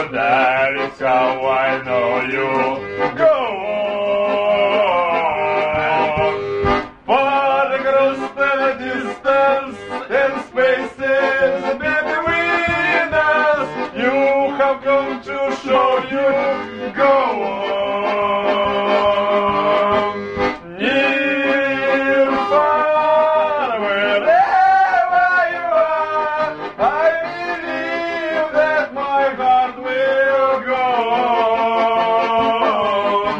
that is how I know you. Go on. Far across the distance and spaces between us, you have come to show you. Go on. Near, far, wherever you are, I believe that my heart will go on.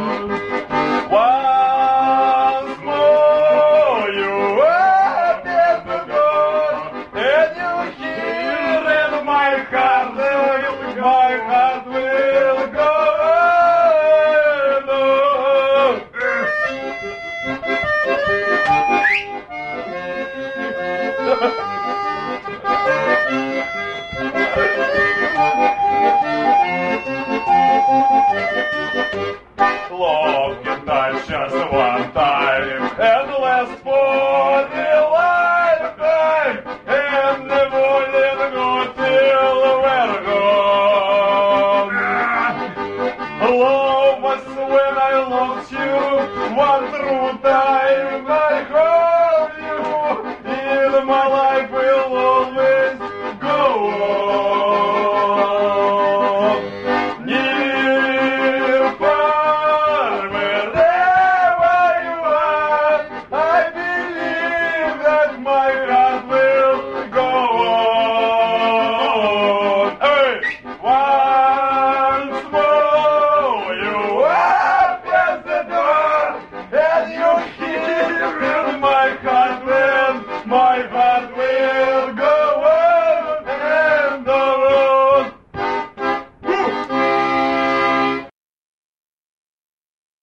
Once more you are dead to God, and you hear in my heart,